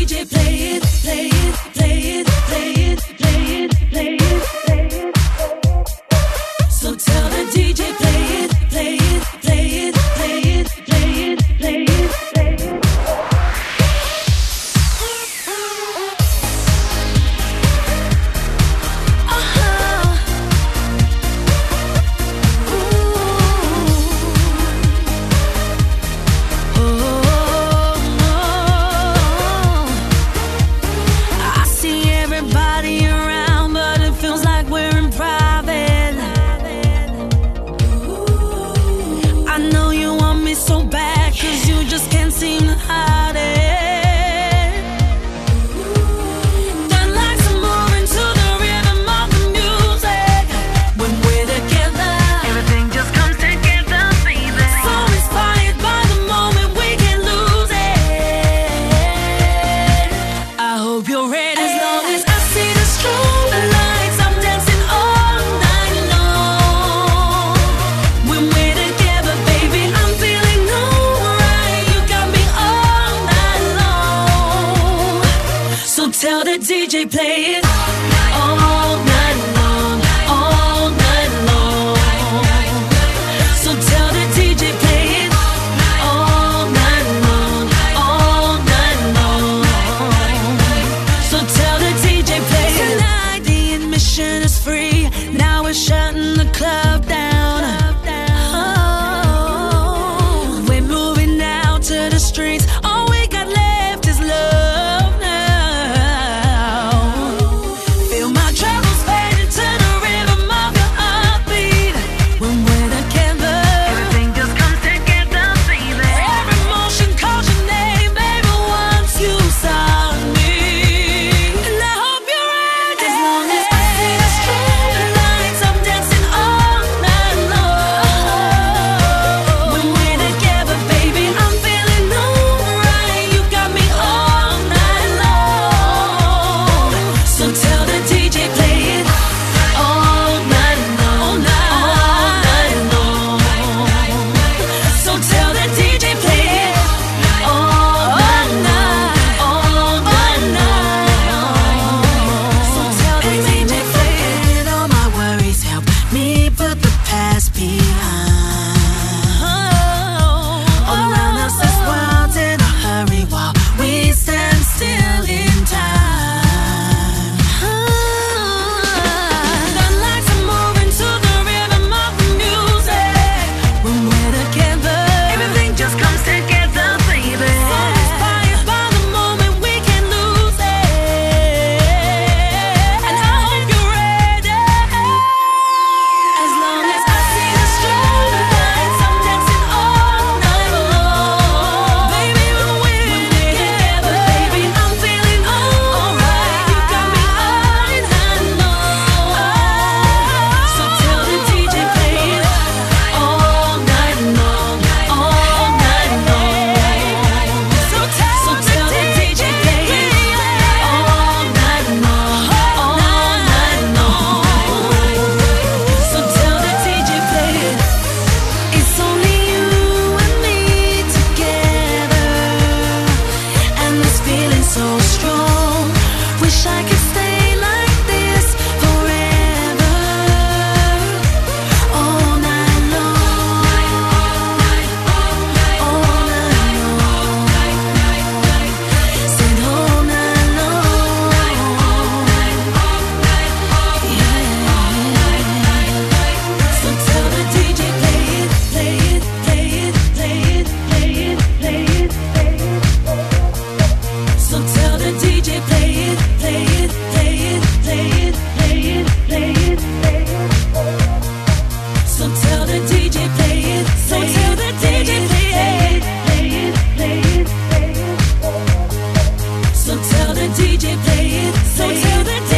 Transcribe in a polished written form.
DJ play it all night long, all night long. So tell the DJ play it all night long, all night long. So tell the DJ play it. Tonight the admission is free. Now we're shutting the club down. Oh, we're moving out to the streets. All we got left is love. So tell the DJ play it. So tell the DJ